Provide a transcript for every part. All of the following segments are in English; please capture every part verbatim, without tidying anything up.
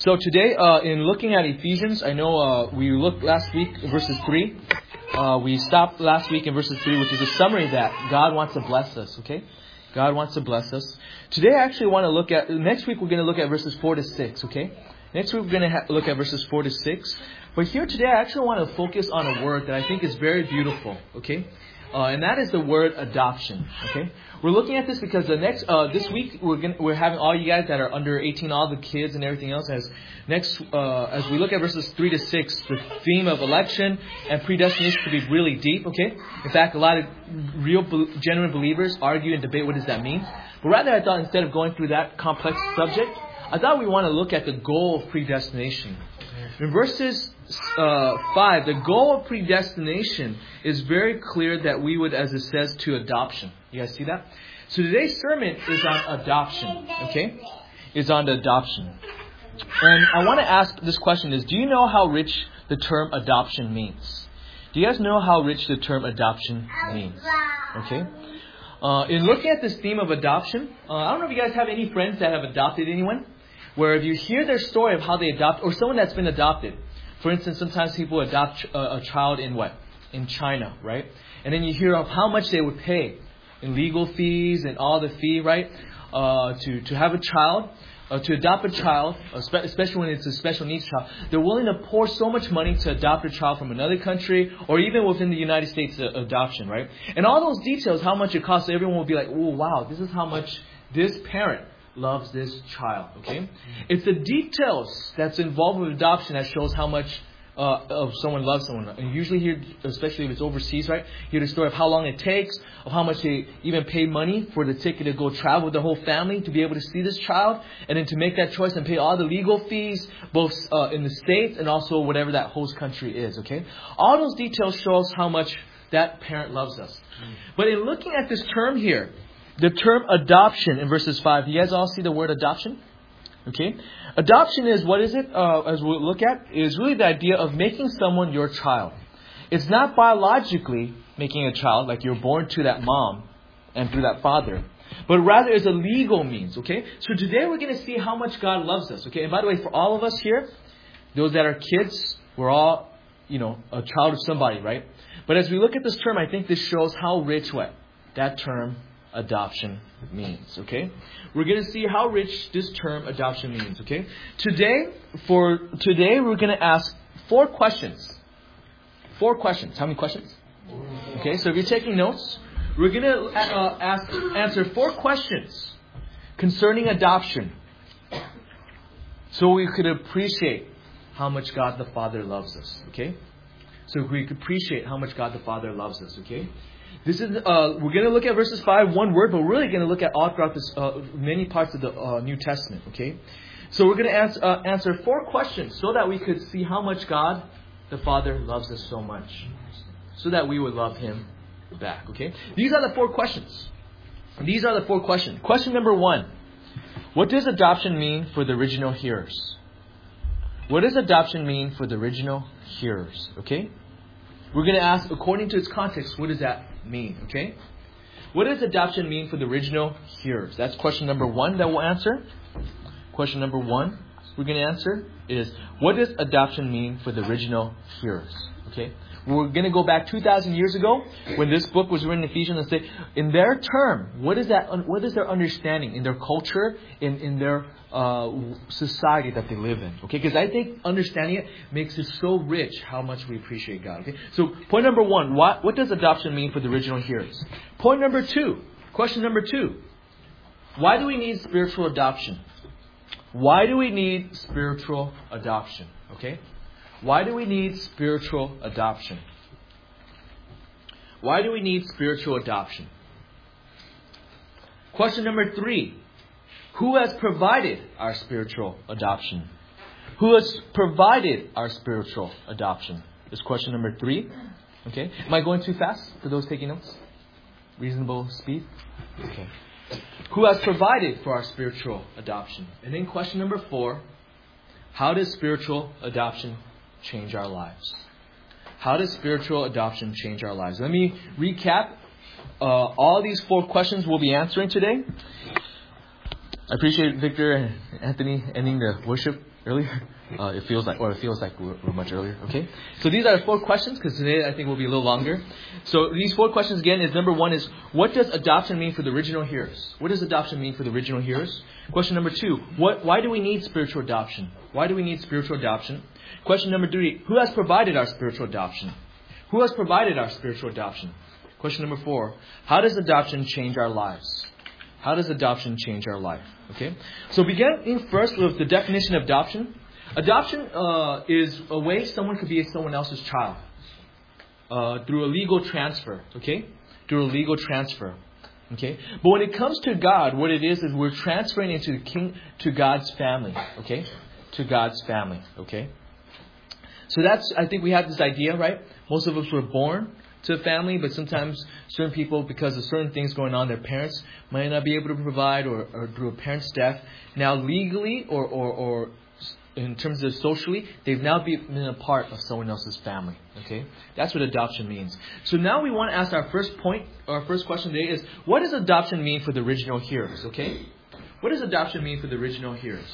So today, uh, in looking at Ephesians, I know uh, we looked last week in verses three. Uh, we stopped last week in verses three, which is a summary that God wants to bless us, okay? God wants to bless us. Today, I actually want to look at, next week we're going to look at verses four to six, okay? Next week we're going to ha- look at verses four to six. But here today, I actually want to focus on a word that I think is very beautiful, okay? Uh, and that is the word adoption, okay? We're looking at this because the next uh, this week we're gonna, we're having all you guys that are under eighteen, all the kids and everything else. As next uh, as we look at verses three to six, the theme of election and predestination could be really deep. Okay, in fact, a lot of real genuine believers argue and debate what does that mean. But rather, I thought instead of going through that complex subject, I thought we want to look at the goal of predestination. In verses uh, five, the goal of predestination is very clear that we would, as it says, to adoption. You guys see that? So today's sermon is on adoption. Okay, is on the adoption. And I want to ask this question: Is do you know how rich the term adoption means? Do you guys know how rich the term adoption means? Okay. Uh, in looking at this theme of adoption, uh, I don't know if you guys have any friends that have adopted anyone. Where if you hear their story of how they adopt, or someone that's been adopted. For instance, sometimes people adopt a, a child in what? In China, right? And then you hear of how much they would pay in legal fees and all the fee, right? Uh, to, to have a child, uh, to adopt a child, especially when it's a special needs child. They're willing to pour so much money to adopt a child from another country or even within the United States uh, adoption, right? And all those details, how much it costs, everyone will be like, oh, wow, this is how much this parent loves this child, okay? It's the details that's involved with adoption that shows how much uh, of someone loves someone. And usually here, especially if it's overseas, right? You hear the story of how long it takes, of how much they even pay money for the ticket to go travel with the whole family to be able to see this child, and then to make that choice and pay all the legal fees, both uh, in the States and also whatever that host country is, okay? All those details show us how much that parent loves us. But in looking at this term here, the term adoption in verses five. You guys all see the word adoption? Okay. Adoption is, what is it? Uh, as we'll look at, is really the idea of making someone your child. It's not biologically making a child, like you're born to that mom and through that father. But rather is a legal means. Okay. So today we're going to see how much God loves us. Okay. And by the way, for all of us here, those that are kids, we're all, you know, a child of somebody, right? But as we look at this term, I think this shows how rich what? That term adoption means, okay? We're going to see how rich this term adoption means, okay? Today, for today, we're going to ask four questions. Four questions. How many questions? Okay, so if you're taking notes, we're going to uh, ask answer four questions concerning adoption, so we could appreciate how much God the Father loves us, okay? So we could appreciate how much God the Father loves us, okay? This is uh, we're going to look at verses five, one word, but we're really going to look at all throughout this uh, many parts of the uh, New Testament. Okay, so we're going to answer, uh, answer four questions so that we could see how much God the Father loves us so much, so that we would love Him back. Okay, these are the four questions. These are the four questions. Question number one: what does adoption mean for the original hearers? What does adoption mean for the original hearers? Okay. We're going to ask, according to its context, what does that mean? Okay? What does adoption mean for the original hearers? That's question number one that we'll answer. Question number one we're going to answer is, what does adoption mean for the original hearers? Okay? We're going to go back two thousand years ago when this book was written in Ephesians and say, in their term, what is that? What is their understanding in their culture, in, in their uh, society that they live in? Okay, because I think understanding it makes it so rich how much we appreciate God. Okay, so point number one, what, what does adoption mean for the original hearers? Point number two, question number two, why do we need spiritual adoption? Why do we need spiritual adoption? Okay. Why do we need spiritual adoption? Why do we need spiritual adoption? Question number three. Who has provided our spiritual adoption? Who has provided our spiritual adoption? Is question number three. Okay. Am I going too fast for those taking notes? Reasonable speed? Okay. Who has provided for our spiritual adoption? And then question number four. How does spiritual adoption change our lives? How does spiritual adoption change our lives? Let me recap. Uh, all these four questions we'll be answering today. I appreciate Victor and Anthony ending the worship earlier? Uh, it feels like, or it feels like we're, we're much earlier. Okay. So these are the four questions, because today I think will be a little longer. So these four questions again is number one is, what does adoption mean for the original hearers? What does adoption mean for the original hearers? Question number two, what? Why do we need spiritual adoption? Why do we need spiritual adoption? Question number three, who has provided our spiritual adoption? Who has provided our spiritual adoption? Question number four, how does adoption change our lives? How does adoption change our life? Okay. So beginning first with the definition of adoption. Adoption uh, is a way someone could be someone else's child uh, through a legal transfer. Okay, through a legal transfer. Okay, but when it comes to God, what it is is we're transferring into the king to God's family. Okay, to God's family. Okay, so that's I think we have this idea, right? Most of us were born to a family, but sometimes certain people, because of certain things going on, their parents might not be able to provide, or, or through a parent's death. Now, legally or or, or in terms of socially, they've now been a part of someone else's family. Okay, that's what adoption means. So now we want to ask our first point, our first question today is, what does adoption mean for the original hearers? Okay, what does adoption mean for the original hearers?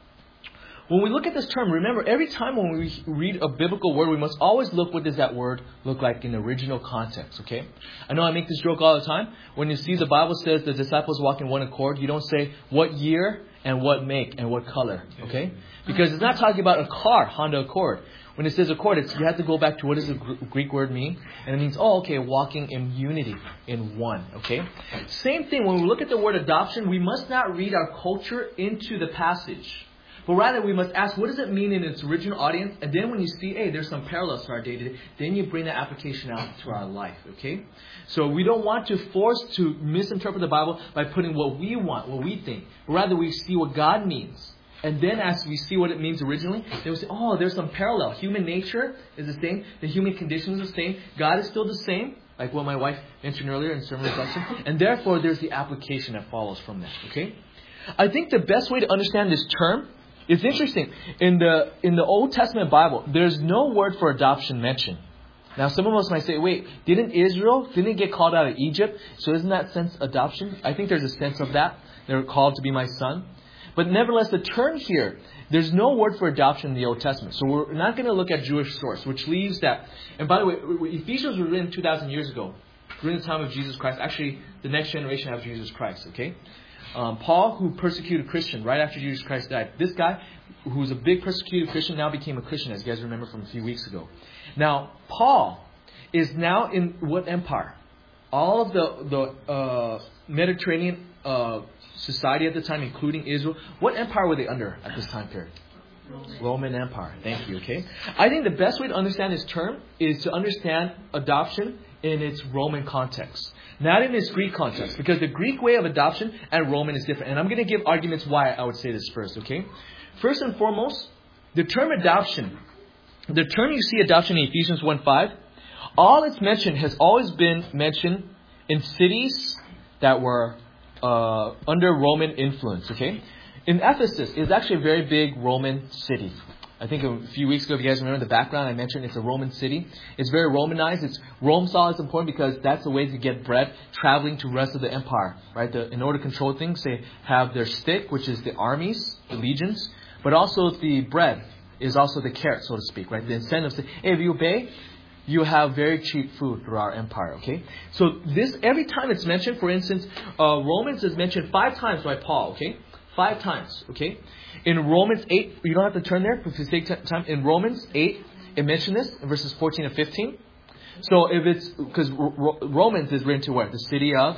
When we look at this term, remember, every time when we read a biblical word, we must always look, what does that word look like in the original context, okay? I know I make this joke all the time. When you see the Bible says the disciples walk in one accord, you don't say what year and what make and what color, okay? Because it's not talking about a car, Honda Accord. When it says accord, it's, you have to go back to what does the Greek word mean? And it means, oh, okay, walking in unity, in one, okay? Same thing, when we look at the word adoption, we must not read our culture into the passage. But rather, we must ask, what does it mean in its original audience? And then when you see, hey, there's some parallels to our day-to-day, then you bring that application out to our life, okay? So we don't want to force to misinterpret the Bible by putting what we want, what we think. But rather, we see what God means. And then as we see what it means originally, then we say, oh, there's some parallel. Human nature is the same. The human condition is the same. God is still the same, like what my wife mentioned earlier in sermon reflection. And therefore, there's the application that follows from that, okay? I think the best way to understand this term, it's interesting. In the in the Old Testament Bible, there's no word for adoption mentioned. Now, some of us might say, wait, didn't Israel, didn't it get called out of Egypt? So isn't that sense adoption? I think there's a sense of that. They were called to be my son. But nevertheless, the term here, there's no word for adoption in the Old Testament. So we're not going to look at Jewish source, which leaves that. And by the way, Ephesians was written two thousand years ago, during the time of Jesus Christ. Actually, the next generation of Jesus Christ, okay? Um, Paul, who persecuted Christian right after Jesus Christ died. This guy, who was a big persecuted Christian, now became a Christian, as you guys remember from a few weeks ago. Now, Paul is now in what empire? All of the, the uh, Mediterranean uh, society at the time, including Israel. What empire were they under at this time period? Roman. Roman Empire. Thank you, okay? I think the best way to understand this term is to understand adoption in its Roman context. Not in its Greek context, because the Greek way of adoption and Roman is different. And I'm going to give arguments why I would say this first, okay? First and foremost, the term adoption, the term you see adoption in Ephesians one five, all it's mentioned has always been mentioned in cities that were uh, under Roman influence, okay? In Ephesus, it's actually a very big Roman city. I think a few weeks ago, if you guys remember the background, I mentioned it's a Roman city. It's very Romanized. It's Rome saw it's important because that's the way to get bread traveling to the rest of the empire, right? The, in order to control things, they have their stick, which is the armies, the legions, but also the bread is also the carrot, so to speak, right? The incentive to say, hey, if you obey, you have very cheap food through our empire, okay? So this, every time it's mentioned, for instance, uh, Romans is mentioned five times by Paul, okay? Five times, okay? In Romans eight, you don't have to turn there for the sake of time. In Romans eight, it mentions this in verses fourteen and fifteen. So if it's, because Romans is written to where? The city of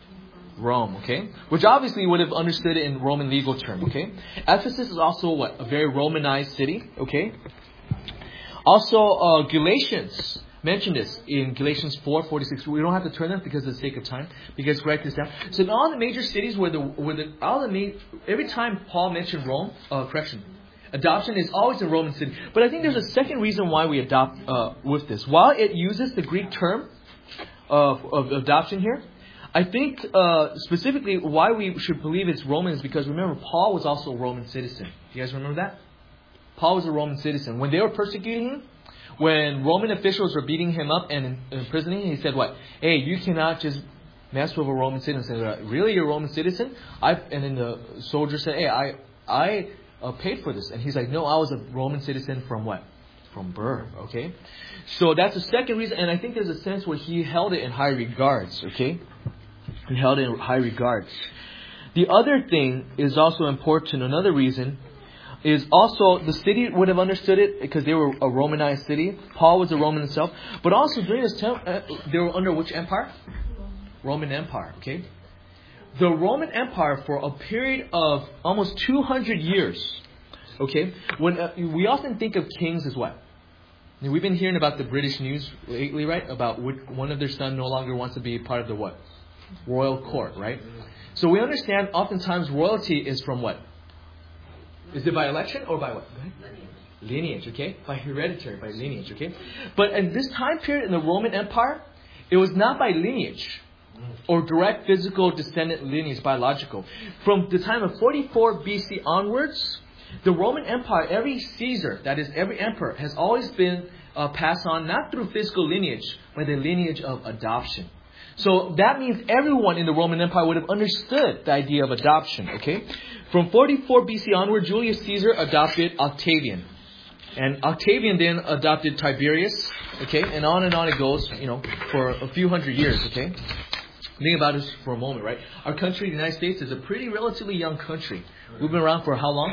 Rome, okay? Which obviously you would have understood it in Roman legal term, okay? Ephesus is also what? A very Romanized city, okay? Also, uh, Galatians mentioned this in Galatians four forty-six. We don't have to turn them because of the sake of time. Because write this down. So in all the major cities where the where the all the ma- every time Paul mentioned Rome, uh, correction, adoption is always a Roman city. But I think there's a second reason why we adopt uh, with this. While it uses the Greek term of, of adoption here, I think uh, specifically why we should believe it's Roman is because remember Paul was also a Roman citizen. You guys remember that? Paul was a Roman citizen. When they were persecuting him, when Roman officials were beating him up and imprisoning him, he said what? Hey, you cannot just mess with a Roman citizen. Said, really, you're a Roman citizen? I and then the soldier said, hey, I I uh, paid for this? And he's like, no, I was a Roman citizen from what? From birth, okay? So that's the second reason, and I think there's a sense where he held it in high regards, okay? He held it in high regards. The other thing is also important, another reason, is also the city would have understood it because they were a Romanized city. Paul was a Roman himself. But also during this time, uh, they were under which empire? Roman Empire, okay? The Roman Empire for a period of almost two hundred years, okay? When uh, we often think of kings as what? Now, we've been hearing about the British news lately, right? About which, one of their sons no longer wants to be part of the what? Royal court, right? So we understand oftentimes royalty is from what? Is it by election or by what? Lineage. Lineage, okay? By hereditary, by lineage, okay? But in this time period in the Roman Empire, it was not by lineage or direct physical descendant lineage, biological. From the time of forty-four B C onwards, the Roman Empire, every Caesar, that is every emperor, has always been uh, passed on not through physical lineage, but the lineage of adoption. So that means everyone in the Roman Empire would have understood the idea of adoption, okay? From forty-four B C onward, Julius Caesar adopted Octavian. And Octavian then adopted Tiberius, okay? And on and on it goes, you know, for a few hundred years, okay? Think about this for a moment, right? Our country, the United States, is a pretty relatively young country. We've been around for how long?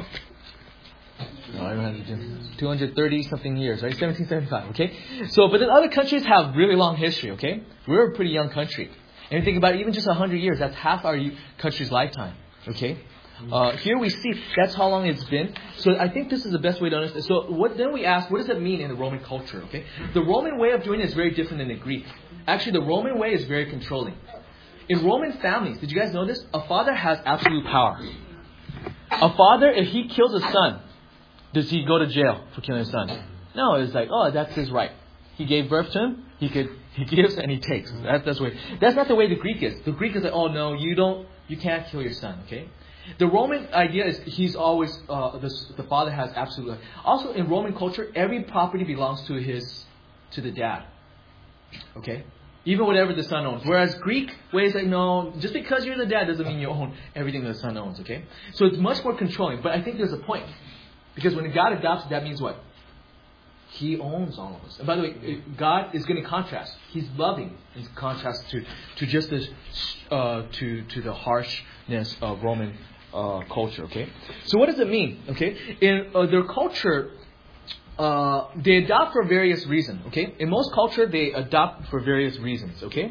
two hundred thirty something years, right? seventeen seventy-five, okay? So, but then other countries have really long history, okay? We're a pretty young country. And you think about it, even just one hundred years, that's half our country's lifetime, okay? Uh, here we see that's how long it's been. So I think this is the best way to understand. So what then we ask, what does it mean in the Roman culture, okay? The Roman way of doing it is very different than the Greek. Actually, the Roman way is very controlling. In Roman families, did you guys know this? A father has absolute power. A father, if he kills a son, does he go to jail for killing his son? No, it's like, oh, that's his right. He gave birth to him. He could, he gives and he takes. That's that's the way. That's not the way the Greek is. The Greek is like, oh no, you don't, you can't kill your son. Okay. The Roman idea is he's always uh, the the father has absolute right. Also in Roman culture, every property belongs to his to the dad. Okay. Even whatever the son owns. Whereas Greek ways like, no, just because you're the dad doesn't mean you own everything the son owns. Okay. So it's much more controlling. But I think there's a point. Because when God adopts, that means what? He owns all of us. And by the way, God is going to contrast. He's loving in contrast to, to just this, uh, to, to the harshness of Roman uh, culture. Okay. So what does it mean? Okay. In uh, their culture, uh, they adopt for various reasons. Okay. In most culture, they adopt for various reasons. Okay.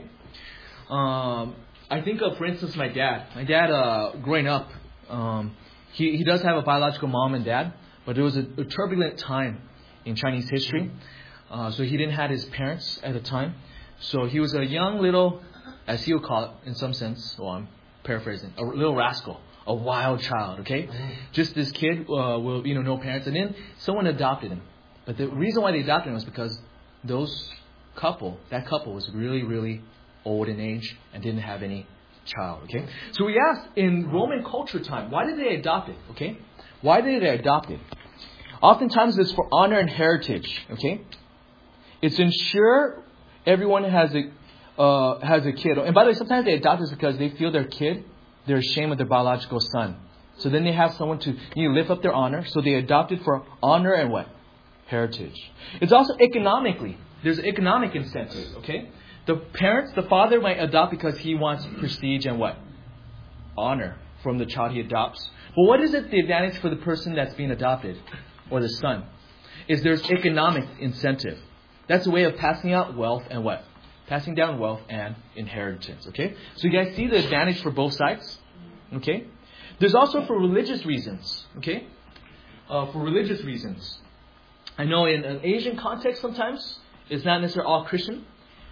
Um, I think of, for instance, my dad. My dad, uh, growing up, um, he he does have a biological mom and dad. But it was a, a turbulent time in Chinese history. Uh, so he didn't have his parents at the time. So he was a young little, as he would call it in some sense, well, I'm paraphrasing, a little rascal, a wild child, okay? Just this kid uh, with, you know, no parents. And then someone adopted him. But the reason why they adopted him was because those couple, that couple was really, really old in age and didn't have any child, okay? So we asked in Roman culture time, why did they adopt it, okay? Why did they adopt it? Oftentimes it's for honor and heritage. Okay, it's ensure everyone has a uh, has a kid. And by the way, sometimes they adopt this because they feel their kid, they're ashamed of their biological son. So then they have someone to you know, lift up their honor. So they adopt it for honor and what? Heritage. It's also economically. There's an economic incentive. Okay, the parents, the father might adopt because he wants prestige and what? Honor from the child he adopts. But what is it the advantage for the person that's being adopted or the son? Is there's economic incentive. That's a way of passing out wealth and what? Passing down wealth and inheritance. Okay? So you guys see the advantage for both sides? Okay? There's also for religious reasons. Okay? Uh, for religious reasons. I know in an Asian context sometimes it's not necessarily all Christian.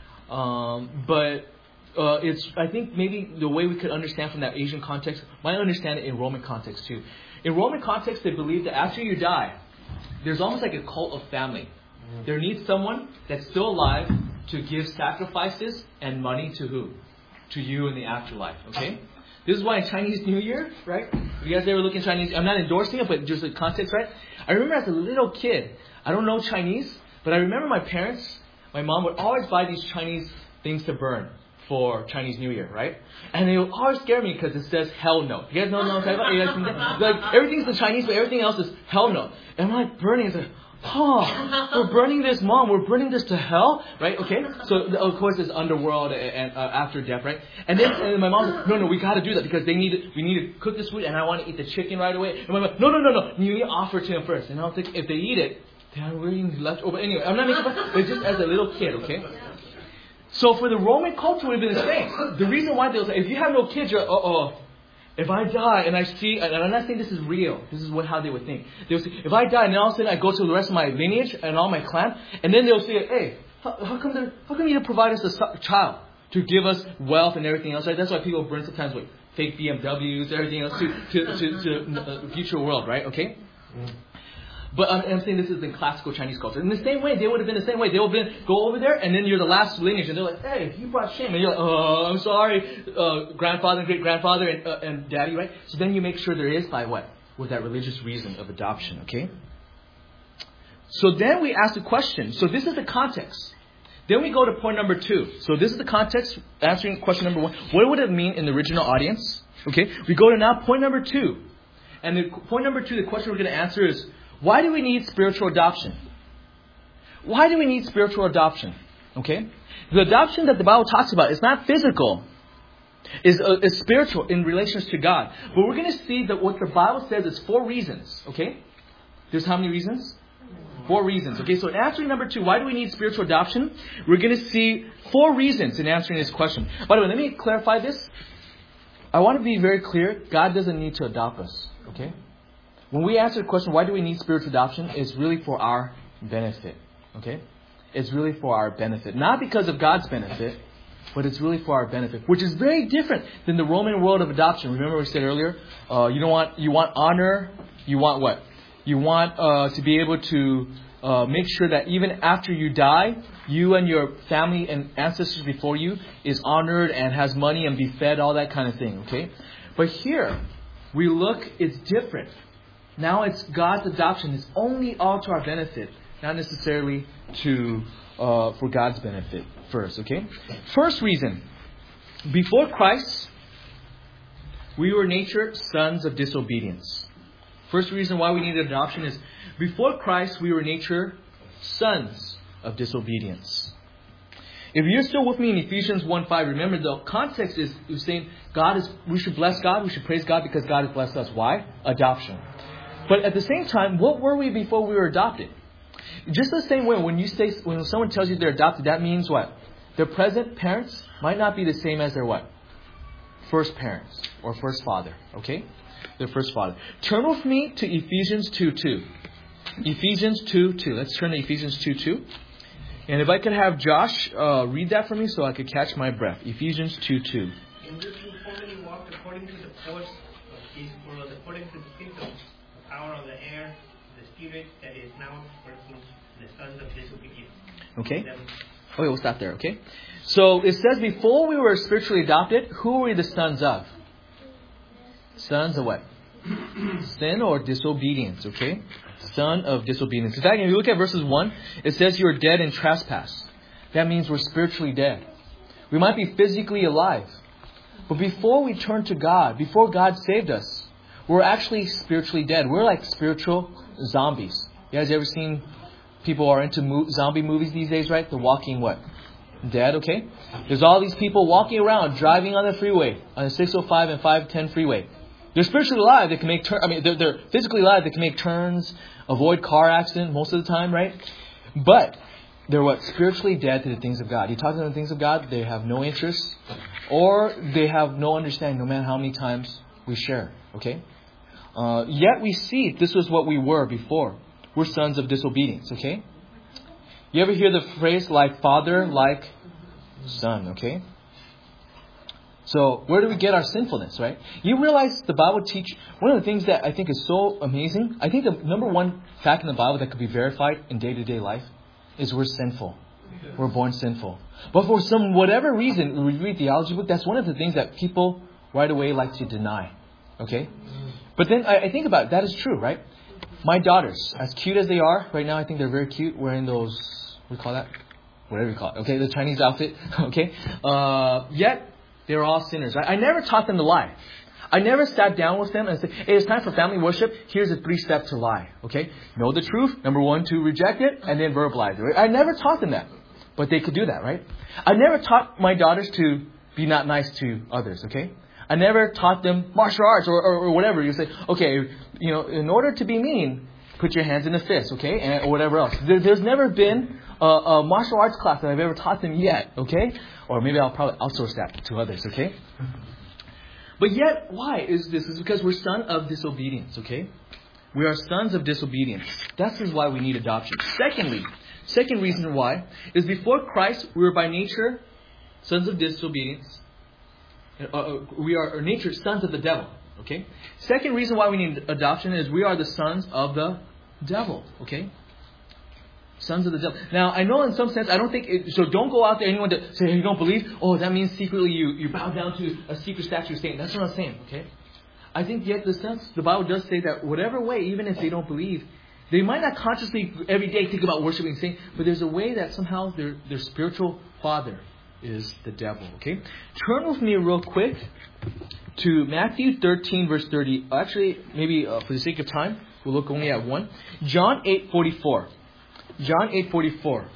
Um, but Uh, it's, I think maybe the way we could understand from that Asian context, might understand it in Roman context too. In Roman context, they believe that after you die, there's almost like a cult of family. There needs someone that's still alive to give sacrifices and money to who? To you in the afterlife, okay? This is why in Chinese New Year, right? You guys ever look in Chinese? I'm not endorsing it, but just the context, right? I remember as a little kid, I don't know Chinese, but I remember my parents, my mom would always buy these Chinese things to burn. for Chinese New Year, right? And it will always scare me because it says hell no. You guys know what I'm talking about? You guys think that? Like, everything's in Chinese, but everything else is hell no. And I'm like burning. It's like, oh, we're burning this, Mom. We're burning this to hell, right? Okay. So of course there's underworld and uh, after death, right? And then, and then my mom said, no, no, we got to do that because they need to, we need to cook this food, and I want to eat the chicken right away. And my mom, no, no, no, no. You need to offer it to them first. And I was like, if they eat it, then we're eating leftover. Anyway, I'm not making fun. It's just as a little kid, okay? So for the Roman culture, it would have been the same. The reason why they was like, if you have no kids, you're, uh oh. If I die and I see, and I'm not saying this is real, this is what how they would think. They would say, if I die and then all of a sudden I go to the rest of my lineage and all my clan, and then they'll say, hey, how, how come they, how come you didn't provide us a child to give us wealth and everything else, right? That's why people burn sometimes with fake B M Ws, everything else to to to, to the future world, right? Okay. But I'm, I'm saying this is in classical Chinese culture. In the same way, they would have been the same way. They would have been, go over there, and then you're the last lineage, and they're like, hey, you brought shame. And you're like, oh, I'm sorry, uh, grandfather and great-grandfather and, uh, and daddy, right? So then you make sure there is by what? With that religious reason of adoption, okay? So then we ask the question. So this is the context. Then we go to point number two. So this is the context, answering question number one. What would it mean in the original audience? Okay, we go to now point number two. And the point number two, the question we're going to answer is, why do we need spiritual adoption? Why do we need spiritual adoption? Okay? The adoption that the Bible talks about is not physical. It's, uh, it's spiritual in relations to God. But we're going to see that what the Bible says is four reasons. Okay? There's how many reasons? Four reasons. Okay, so in answering number two, why do we need spiritual adoption? We're going to see four reasons in answering this question. By the way, let me clarify this. I want to be very clear. God doesn't need to adopt us. Okay? When we answer the question, why do we need spiritual adoption? It's really for our benefit. Okay? It's really for our benefit. Not because of God's benefit, but it's really for our benefit. Which is very different than the Roman world of adoption. Remember we said earlier, uh, you don't want, you want honor, you want what? You want uh, to be able to uh, make sure that even after you die, you and your family and ancestors before you is honored and has money and be fed, all that kind of thing. Okay? But here, we look, it's different. Now it's God's adoption. It's only all to our benefit, not necessarily to uh, for God's benefit first. Okay. First reason: before Christ, we were nature sons of disobedience. First reason why we needed adoption is before Christ, we were nature sons of disobedience. If you're still with me in Ephesians one five, remember the context is saying God is. We should bless God. We should praise God because God has blessed us. Why? Adoption. But at the same time, what were we before we were adopted? Just the same way, when you say, when someone tells you they're adopted, that means what? Their present parents might not be the same as their what? First parents or first father. Okay? Their first father. Turn with me to Ephesians two two. Ephesians two two. Let's turn to Ephesians two two. And if I could have Josh uh, read that for me so I could catch my breath. Ephesians two two. In which you formerly walked according to the course of his world, according to the kingdom, power of the air, the spirit that is now working, the sons of disobedience. Okay. Okay, we'll stop there, okay? So it says before we were spiritually adopted, who were we the sons of? Sons of what? Sin or disobedience, okay? Son of disobedience. In fact, if you look at verses one, it says you are dead in trespass. That means we're spiritually dead. We might be physically alive. But before we turned to God, before God saved us, we're actually spiritually dead. We're like spiritual zombies. You guys ever seen people are into mo- zombie movies these days, right? The Walking what? Dead, okay? There's all these people walking around, driving on the freeway, on the six oh five and five ten freeway. They're spiritually alive. They can make turn. I mean, they're, they're physically alive. They can make turns, avoid car accident most of the time, right? But they're what? Spiritually dead to the things of God. You talk to them the things of God, they have no interest, or they have no understanding, no matter how many times we share. Okay? Uh, yet we see this was what we were before. We're sons of disobedience. Okay? You ever hear the phrase like father, like son? Okay? So where do we get our sinfulness, right? You realize the Bible teach one of the things that I think is so amazing. I think the number one fact in the Bible that could be verified in day-to-day life is we're sinful. We're born sinful. But for some whatever reason, we read theology book, that's one of the things that people right away like to deny. Okay? But then I, I think about it, that is true, right? My daughters, as cute as they are, right now I think they're very cute, wearing those, what do you call that? whatever you call it, okay, the Chinese outfit, okay, uh, yet they're all sinners. I, I never taught them to lie. I never sat down with them and said, hey, it's time for family worship. Here's a three step to lie. Okay? Know the truth. Number one, to reject it and then verbalize it. I never taught them that. But they could do that, right? I never taught my daughters to be not nice to others. Okay? I never taught them martial arts or, or, or whatever. You say, okay, you know, in order to be mean, put your hands in a fist, okay? And, or whatever else. There, there's never been a, a martial arts class that I've ever taught them yet. Okay? Or maybe I'll probably outsource that to others. Okay? But yet, why is this? It's because we're sons of disobedience, okay? We are sons of disobedience. That is why we need adoption. Secondly, second reason why is before Christ, we were by nature sons of disobedience. Uh, we are, are nature sons of the devil, okay? Second reason why we need adoption is we are the sons of the devil, okay? Sons of the devil. Now, I know in some sense, I don't think, it, so don't go out there, anyone to say, hey, you don't believe? Oh, that means secretly you, you bow down to a secret statue of Satan. That's what I'm saying, okay? I think yet the sense, the Bible does say that whatever way, even if they don't believe, they might not consciously every day think about worshiping Satan, but there's a way that somehow their, their spiritual father is the devil, okay? Turn with me real quick to Matthew thirteen, verse thirty. Actually, maybe uh, for the sake of time, we'll look only at one. John eight forty-four. John eight forty-four.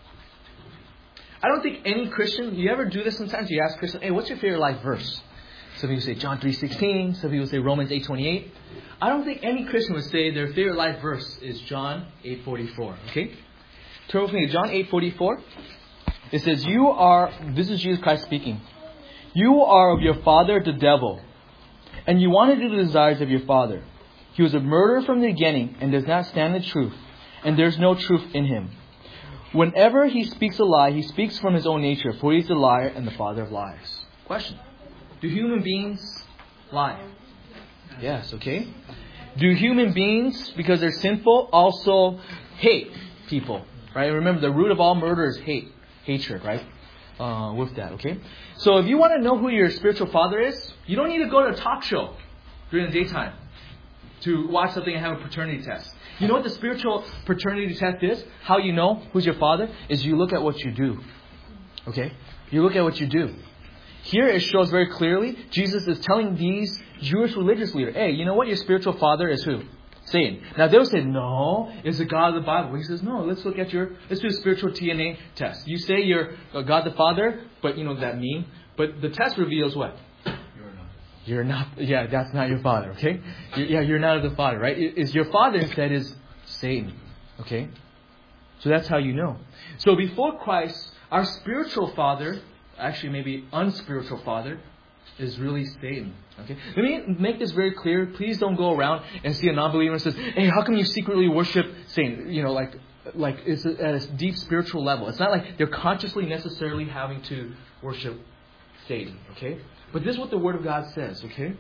I don't think any Christian, you ever do this sometimes? You ask Christian, hey, what's your favorite life verse? Some people say John three sixteen. Some people say Romans eight twenty-eight. I don't think any Christian would say their favorite life verse is John eight forty-four. Okay? Turn with me to John eight forty-four. It says, you are, this is Jesus Christ speaking. You are of your father the devil, and you want to do the desires of your father. He was a murderer from the beginning and does not stand the truth, and there's no truth in him. Whenever he speaks a lie, he speaks from his own nature, for he is a liar and the father of lies. Question. Do human beings lie? Yes, okay. Do human beings, because they're sinful, also hate people? Right? Remember, the root of all murder is hate. Hatred, right? Uh, with that, okay? So if you want to know who your spiritual father is, you don't need to go to a talk show during the daytime to watch something and have a paternity test. You know what the spiritual paternity test is? How you know who's your father? Is you look at what you do. Okay? You look at what you do. Here it shows very clearly, Jesus is telling these Jewish religious leaders, hey, you know what? Your spiritual father is who? Satan. Now they'll say, no, it's the God of the Bible. He says, no, let's look at your, let's do a spiritual T N A test. You say you're God the Father, but you know what that mean? But the test reveals what? You're not, yeah, that's not your father, okay? You're, yeah, you're not of the father, right? Is your father instead is Satan, okay? So that's how you know. So before Christ, our spiritual father, actually maybe unspiritual father, is really Satan, okay? Let me make this very clear. Please don't go around and see a non-believer and says, hey, how come you secretly worship Satan? You know, like, like it's at a deep spiritual level. It's not like they're consciously necessarily having to worship Satan, okay? But this is what the Word of God says, okay?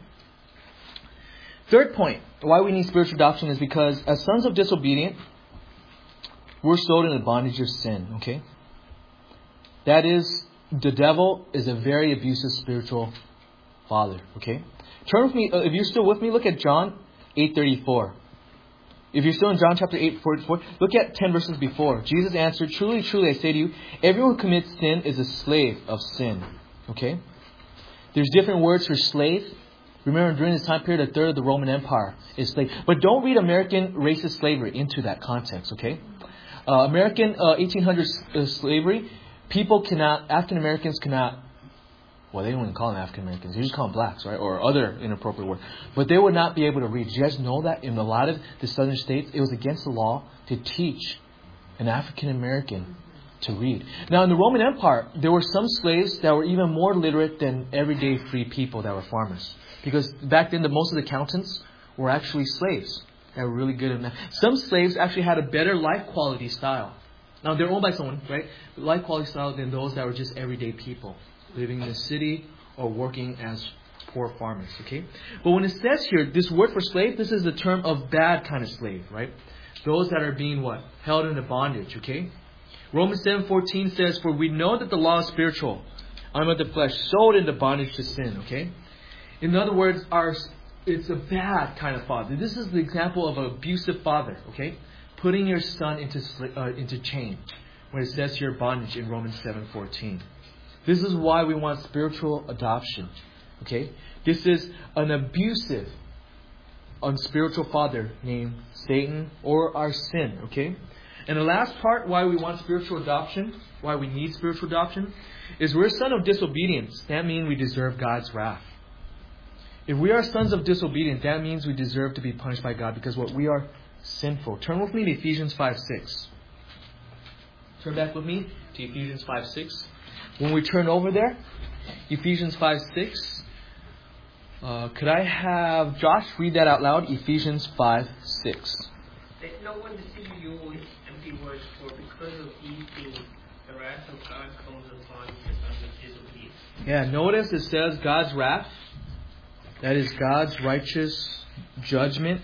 Third point, why we need spiritual adoption is because as sons of disobedience, we're sold in the bondage of sin, okay? That is, the devil is a very abusive spiritual father, okay? Turn with me, uh, if you're still with me, look at John eight thirty-four. If you're still in John chapter eight forty-four, look at ten verses before. Jesus answered, truly, truly, I say to you, everyone who commits sin is a slave of sin, okay? There's different words for slave. Remember, during this time period, a third of the Roman Empire is slave. But don't read American racist slavery into that context, okay? Uh, American uh, eighteen hundreds uh, slavery, people cannot, African Americans cannot, well, they don't even call them African Americans. They just call them blacks, right? Or other inappropriate word. But they would not be able to read. Do you guys know that in a lot of the southern states, it was against the law to teach an African American to read. Now, in the Roman Empire, there were some slaves that were even more literate than everyday free people that were farmers. Because back then, the most of the accountants were actually slaves that were really good at that. Some slaves actually had a better life quality style. Now, they're owned by someone, right? Life quality style than those that were just everyday people living in the city or working as poor farmers, okay? But when it says here, this word for slave, this is the term of bad kind of slave, right? Those that are being what? Held into bondage, okay? Romans seven fourteen says, for we know that the law is spiritual. I'm of the flesh, sold into bondage to sin, okay? In other words, our it's a bad kind of father. This is the example of an abusive father, okay? Putting your son into uh, into chain, when it says here bondage in Romans seven fourteen. This is why we want spiritual adoption. Okay? This is an abusive, unspiritual father named Satan or our sin. Okay? And the last part why we want spiritual adoption, why we need spiritual adoption, is we're a son of disobedience. That means we deserve God's wrath. If we are sons of disobedience, that means we deserve to be punished by God because what we are sinful. Turn with me to Ephesians five six. Turn back with me to Ephesians five six. When we turn over there, Ephesians five six. Uh, could I have Josh read that out loud? Ephesians five six. Let no one deceive you with empty words, for because of these things the wrath of God comes upon the sons of disobedience. Yeah, notice it says God's wrath. That is God's righteous judgment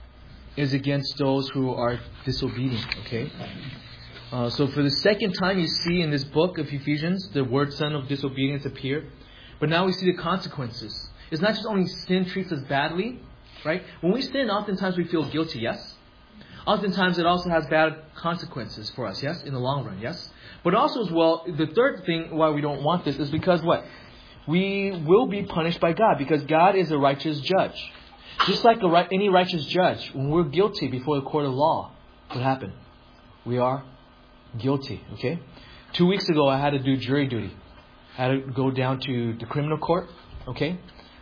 is against those who are disobedient. Okay? Uh, so for the second time you see in this book of Ephesians, the word son of disobedience appear. But now we see the consequences. It's not just only sin treats us badly, right? When we sin, oftentimes we feel guilty, yes? Oftentimes it also has bad consequences for us, yes? In the long run, yes? But also as well, the third thing why we don't want this is because what? We will be punished by God because God is a righteous judge. Just like a right, any righteous judge, when we're guilty before the court of law, what happened? We are guilty, okay? Two weeks ago, I had to do jury duty. I had to go down to the criminal court, okay?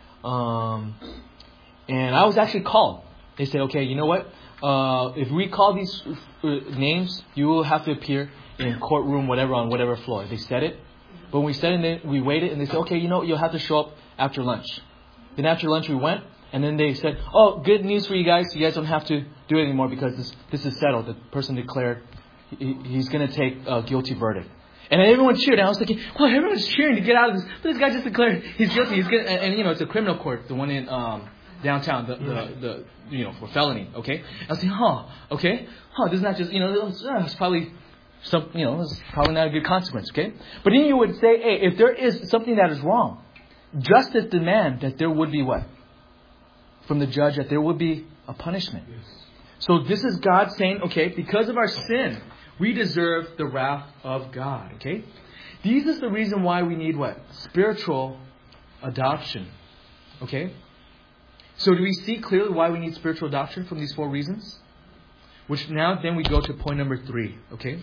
Um, and I was actually called. They said, okay, you know what? Uh, if we call these uh, names, you will have to appear in courtroom, whatever, on whatever floor. They said it. But when we said it, we waited, and they said, okay, you know, you'll have to show up after lunch. Then after lunch, we went, and then they said, oh, good news for you guys. You guys don't have to do it anymore because this this is settled. The person declared he, he's going to take a guilty verdict. And everyone cheered. And I was thinking, well, everyone's cheering to get out of this. But this guy just declared he's guilty. He's gonna, and, and, you know, it's a criminal court, the one in um, downtown, the, the, the, you know, for felony, okay? I was thinking, huh, okay? Huh, this is not just, you know, it's, uh, it's probably... Some, you know, it's probably not a good consequence, okay? But then you would say, hey, if there is something that is wrong, justice demands that there would be what? From the judge, that there would be a punishment. Yes. So this is God saying, okay, because of our sin, we deserve the wrath of God, okay? This is the reason why we need what? Spiritual adoption, okay? So do we see clearly why we need spiritual adoption from these four reasons? Which now then we go to point number three, okay?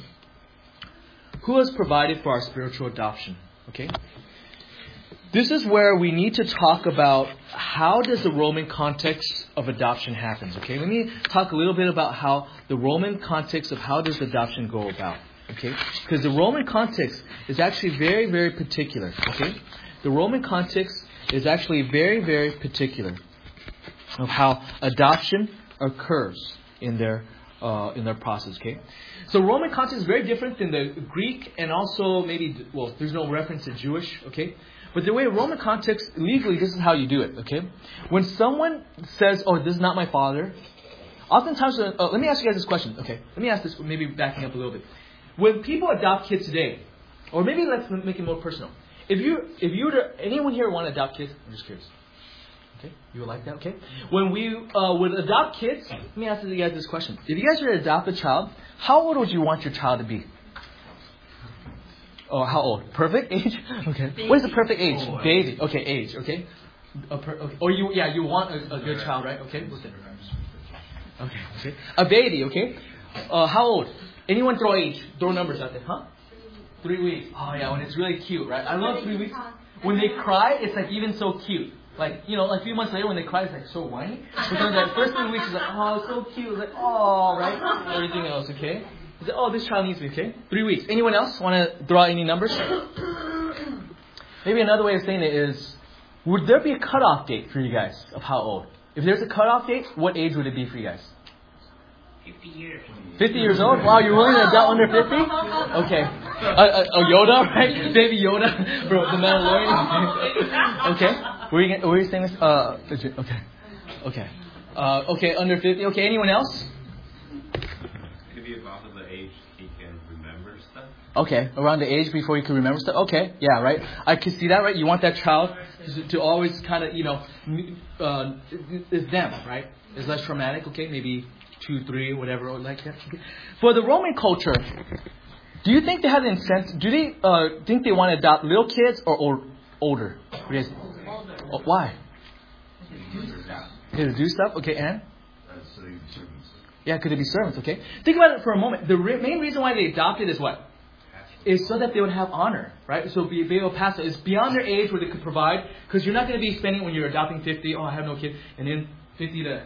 Who has provided for our spiritual adoption? Okay. This is where we need to talk about how does the Roman context of adoption happens. Okay. Let me talk a little bit about how the Roman context of how does adoption go about. Okay. Because the Roman context is actually very, very particular. Okay. The Roman context is actually very, very particular of how adoption occurs in their Uh, in their process, okay? So Roman context is very different than the Greek and also maybe, well, there's no reference to Jewish, okay? But the way Roman context, legally, this is how you do it, okay? When someone says, oh, this is not my father, oftentimes, uh, let me ask you guys this question, okay? Let me ask this, maybe backing up a little bit. When people adopt kids today, or maybe let's make it more personal. If you, if you were to, anyone here want to adopt kids? I'm just curious. Okay, you would like that, okay? When we uh, would adopt kids, let me ask you guys this question. If you guys were to adopt a child, how old would you want your child to be? Oh, how old? Perfect age? Okay. Baby. What is the perfect age? Oh, baby. Okay, age, okay? A per, okay. Or you, yeah, you want a, a good child, right? Okay. Okay, okay. A baby, okay? Uh, how old? Anyone throw age? Throw numbers out there, huh? Three weeks. Oh, yeah, when it's really cute, right? I love three weeks. When they cry, it's like even so cute. Like, you know, like a few months later when they cry, it's like so whiny. But then that first three weeks is like, oh, it's so cute. It's like, oh, right? Everything else, okay? It's like, oh, this child needs me, okay? Three weeks. Anyone else want to throw out any numbers? Maybe another way of saying it is, would there be a cutoff date for you guys of how old? If there's a cutoff date, what age would it be for you guys? fifty years. fifty years old? Wow, you're willing to adopt under fifty? Okay. A, a, a Yoda, right? Baby Yoda from the Mandalorian. Okay. Were you, were you saying this? Uh, okay. Okay. Uh, okay, under fifty. Okay, anyone else? Could be about the age he can remember stuff. Okay, around the age before you can remember stuff. Okay, yeah, right. I can see that, right? You want that child to, to always kind of, you know, uh, it's them, right? It's less traumatic, okay? Maybe two, three, whatever, like that. For the Roman culture, Do you think they have the incentive? Do they uh, think they want to adopt little kids or old, older? Yes. Oh, why? They do stuff? Okay, and? Yeah, could it be servants? Okay. Think about it for a moment. The re- main reason why they adopted is what? Is so that they would have honor, right? So be, be able to pass it. It's beyond their age where they could provide, because you're not going to be spending when you're adopting fifty. Oh, I have no kid, and then fifty to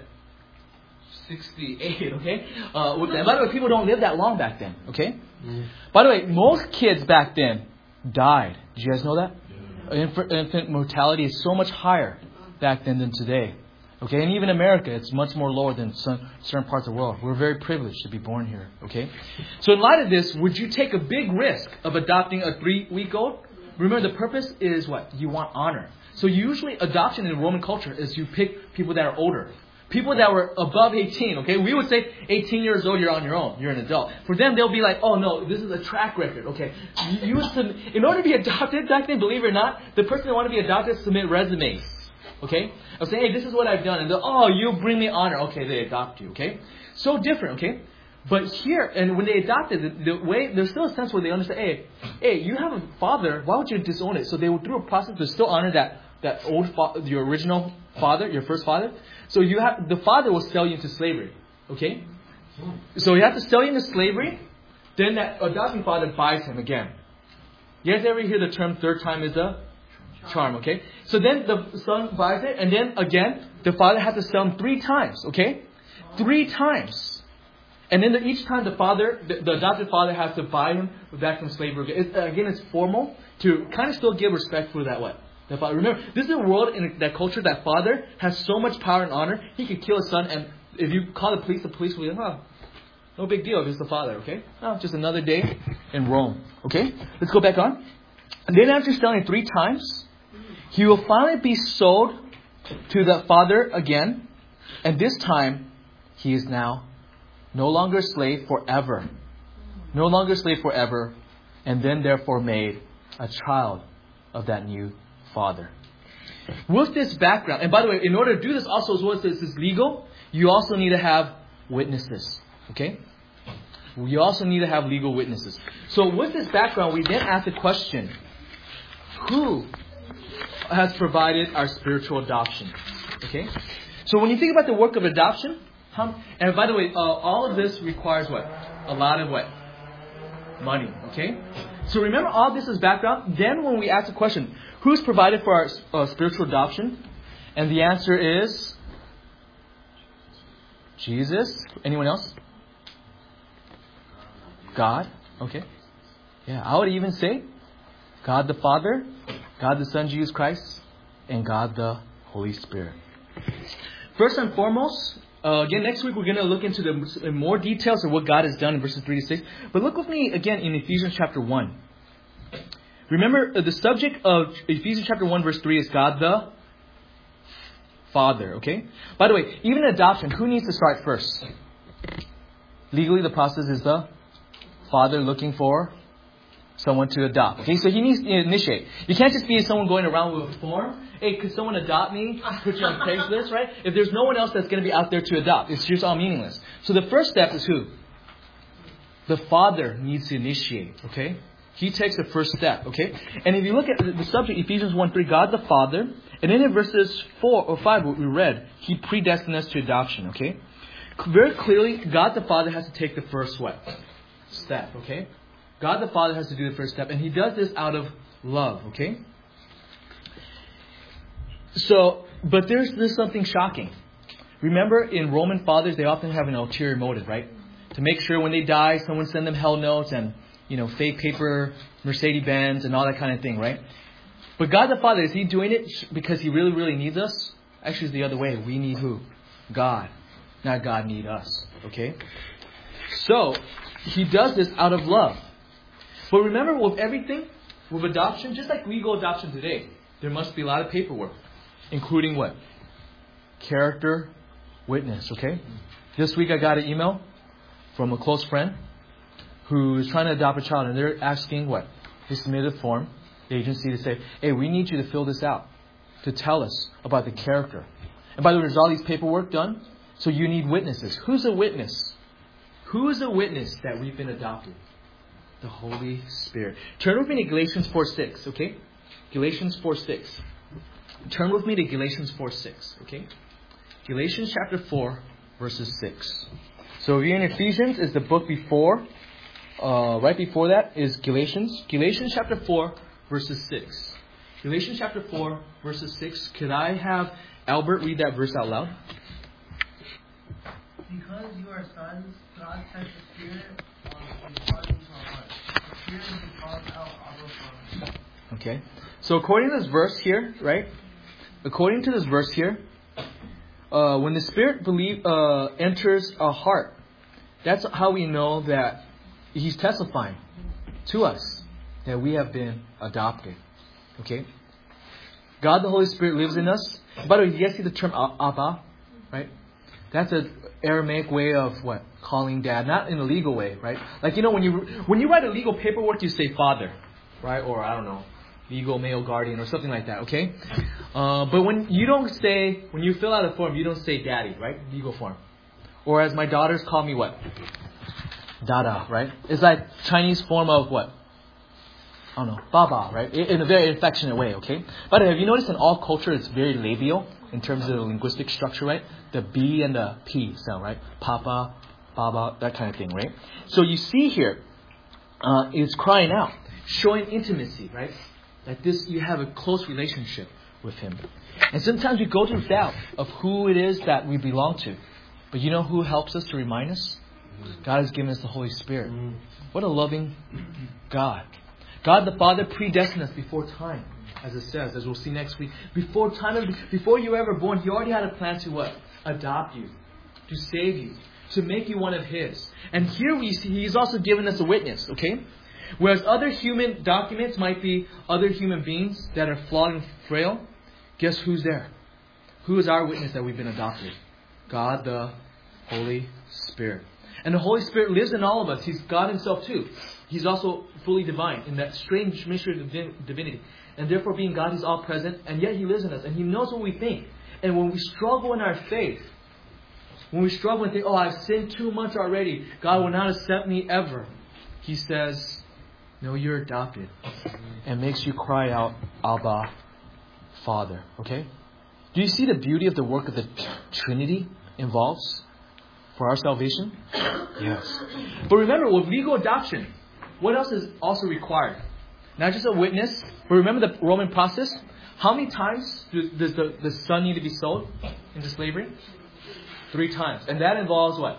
sixty-eight. Okay. Uh, and by the way, people don't live that long back then. Okay. Mm. By the way, most kids back then died. Did you guys know that? Yeah. Infant, infant mortality is so much higher back then than today. Okay, and even America, it's much more lower than some, certain parts of the world. We're very privileged to be born here. Okay, so in light of this, would you take a big risk of adopting a three-week-old? Remember, the purpose is what? You want honor. So usually adoption in Roman culture is you pick people that are older. People that were above eighteen, okay? We would say eighteen years old, you're on your own. You're an adult. For them, they'll be like, oh no, this is a track record, okay? You, you sub- in order to be adopted, back then, believe it or not, the person that want to be adopted submit resumes. Okay? I'll say, hey, this is what I've done. And they'll, oh, you bring me honor. Okay, they adopt you. Okay? So different, okay? But here, and when they adopted, the, the way, there's still a sense where they understand, hey, hey, you have a father, why would you disown it? So they would, through a process to still honor that, that old, fa- your original father, your first father. So you have, the father will sell you into slavery. Okay? So you have to sell you into slavery, then that adopting father buys him again. You guys ever hear the term third time is a charm, okay? So then the son buys it, and then again, the father has to sell him three times, okay? Three times. And then the, each time the father, the, the adopted father has to buy him back from slavery. It, again, it's formal to kind of still give respect for that what? The father. Remember, this is a world in that culture that father has so much power and honor, he could kill his son, and if you call the police, the police will be like, oh, no big deal if it's the father, okay? Oh, just another day in Rome, okay? Let's go back on. And then after selling three times, he will finally be sold to the father again. And this time, he is now no longer a slave forever. No longer a slave forever. And then therefore made a child of that new father. With this background, and by the way, in order to do this also as well as this is legal, you also need to have witnesses. Okay? You also need to have legal witnesses. So with this background, we then ask the question, who has provided our spiritual adoption? Okay? So when you think about the work of adoption, how, and by the way, uh, all of this requires what? A lot of what? Money. Okay? So remember all this is background. Then when we ask the question, who's provided for our uh, spiritual adoption? And the answer is Jesus. Anyone else? God. Okay. Yeah, I would even say God the Father, God the Son, Jesus Christ, and God the Holy Spirit. First and foremost, uh, again, next week we're going to look into the in more details of what God has done in verses three to six. But look with me again in Ephesians chapter one. Remember, uh, the subject of Ephesians chapter one, verse three is God the Father. Okay? By the way, even adoption, who needs to start first? Legally, the process is the Father looking for someone to adopt. Okay, so he needs to initiate. You can't just be someone going around with a form. Hey, could someone adopt me? Put you on Craigslist, right? If there's no one else that's going to be out there to adopt, it's just all meaningless. So the first step is who? The Father needs to initiate. Okay, he takes the first step. Okay, and if you look at the subject, Ephesians one three, God the Father, and then in verses four or five, what we read, He predestined us to adoption. Okay, very clearly, God the Father has to take the first what? Step. Okay. God the Father has to do the first step, and He does this out of love, okay? So, but there's, there's something shocking. Remember, in Roman fathers, they often have an ulterior motive, right? To make sure when they die, someone send them hell notes and, you know, fake paper Mercedes-Benz and all that kind of thing, right? But God the Father, is He doing it because He really, really needs us? Actually, it's the other way. We need who? God. Not God need us, okay? So, He does this out of love. But remember, with everything, with adoption, just like legal adoption today, there must be a lot of paperwork, including what? Character witness, okay? This week I got an email from a close friend who's trying to adopt a child, and they're asking what? They submitted a form, the agency, to say, hey, we need you to fill this out, to tell us about the character. And by the way, there's all these paperwork done, so you need witnesses. Who's a witness? Who is a witness that we've been adopted? the Holy Spirit. Turn with me to Galatians four six, okay? Galatians four six. Turn with me to Galatians four six, okay? Galatians chapter four, verses six. So if you're in Ephesians, is the book before. Uh, right before that is Galatians. Galatians chapter four, verses six. Galatians chapter four, verses six. Could I have Albert read that verse out loud? Because you are sons, God sent the Spirit um, into our hearts. The Spirit who calls out Abba Father. Okay. So according to this verse here, right? According to this verse here, uh, when the Spirit believe uh, enters our heart, that's how we know that He's testifying to us that we have been adopted. Okay? God the Holy Spirit lives in us. By the way, you guys see the term Abba? Right? That's an Aramaic way of what? Calling dad. Not in a legal way, right? Like, you know, when you when you write a legal paperwork, you say father. Right? Or, I don't know, legal male guardian or something like that. Okay? Uh, but when you don't say, when you fill out a form, you don't say daddy, right? Legal form. Or as my daughters call me what? Dada, right? It's like Chinese form of what? I don't know, Baba, right? In a very affectionate way, okay? But have you noticed in all culture it's very labial in terms of the linguistic structure, right? The B and the P sound, right? Papa, Baba, that kind of thing, right? So you see here, uh, it's crying out, showing intimacy, right? That this, you have a close relationship with Him. And sometimes we go through doubt of who it is that we belong to. But you know who helps us to remind us? God has given us the Holy Spirit. What a loving God. God the Father predestined us before time, as it says, as we'll see next week. Before time, before you were ever born, He already had a plan to what? Adopt you, to save you, to make you one of His. And here we see He's also given us a witness, okay? Whereas other human documents might be other human beings that are flawed and frail, guess who's there? Who is our witness that we've been adopted? God the Holy Spirit. And the Holy Spirit lives in all of us. He's God Himself too. He's also fully divine in that strange mystery of divin- divinity. And therefore being God, He's all present. And yet He lives in us. And He knows what we think. And when we struggle in our faith, when we struggle and think, oh, I've sinned too much already, God will not accept me ever. He says, no, you're adopted. And makes you cry out, Abba, Father. Okay? Do you see the beauty of the work of the Trinity involves for our salvation? Yes. But remember, with legal adoption, what else is also required? Not just a witness, but remember the Roman process? How many times does the, the son need to be sold into slavery? Three times. And that involves what?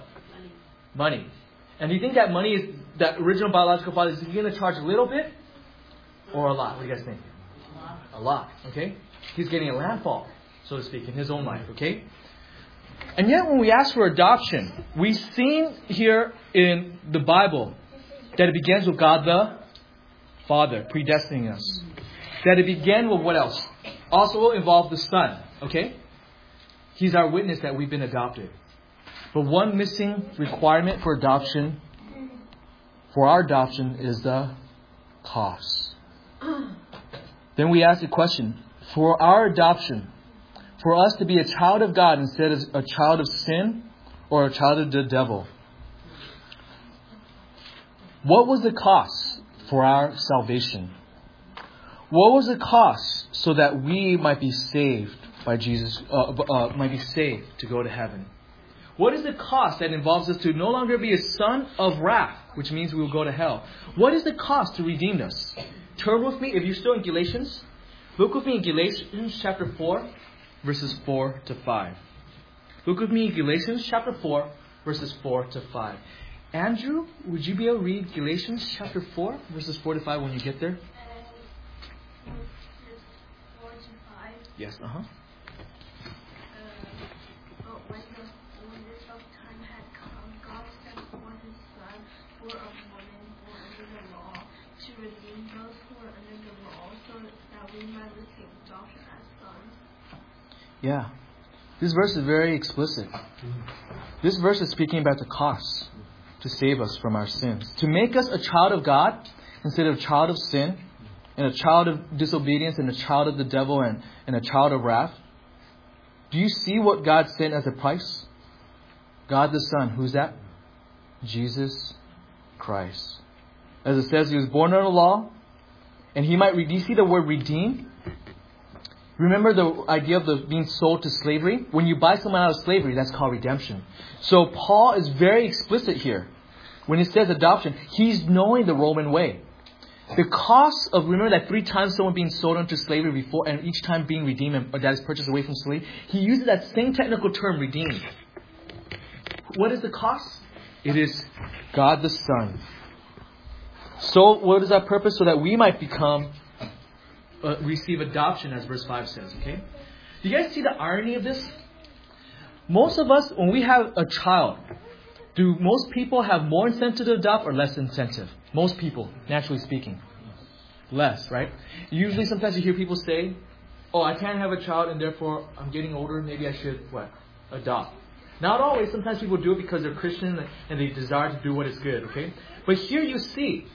Money. And do you think that money is, that original biological father, is he going to charge a little bit or a lot? What do you guys think? A lot. Okay? He's getting a landfall, so to speak, in his own life. Okay? And yet when we ask for adoption, we've seen here in the Bible that it begins with God the Father predestining us. That it began with what else? Also will involve the Son. Okay? He's our witness that we've been adopted. But one missing requirement for adoption, for our adoption, is the cost. Then we ask the question, for our adoption, for us to be a child of God instead of a child of sin or a child of the devil, what was the cost for our salvation? What was the cost so that we might be saved by Jesus, uh, uh, might be saved to go to heaven? What is the cost that involves us to no longer be a son of wrath, which means we will go to hell? What is the cost to redeem us? Turn with me, if you're still in Galatians, look with me in Galatians chapter four, verses four to five. Look with me in Galatians chapter four, verses four to five. Andrew, would you be able to read Galatians chapter four, verses four to five when you get there? Uh, verses four to five. Yes, uh-huh. Uh, but when the fullness of time had come, God sent forth His Son, born of woman, born under the law, to redeem those who were under the law, so that we might receive adoption as sons. Yeah. This verse is very explicit. This verse is speaking about the cost to save us from our sins. To make us a child of God instead of a child of sin, and a child of disobedience, and a child of the devil, and, and a child of wrath. Do you see what God sent as a price? God the Son. Who's that? Jesus Christ. As it says, he was born under the law. And he might, re- do you see the word redeem? Remember the idea of the being sold to slavery? When you buy someone out of slavery, that's called redemption. So Paul is very explicit here. When he says adoption, he's knowing the Roman way. The cost of, remember that three times someone being sold into slavery before, and each time being redeemed, and, or that is purchased away from slavery. He uses that same technical term, redeemed. What is the cost? It is God the Son. So what is that purpose? So that we might become, uh, receive adoption, as verse five says. Okay? Do you guys see the irony of this? Most of us, when we have a child, do most people have more incentive to adopt or less incentive? Most people, naturally speaking. Less, right? Usually sometimes you hear people say, oh, I can't have a child and therefore I'm getting older, maybe I should, what? Adopt. Not always. Sometimes people do it because they're Christian and they desire to do what is good, okay? But here you see,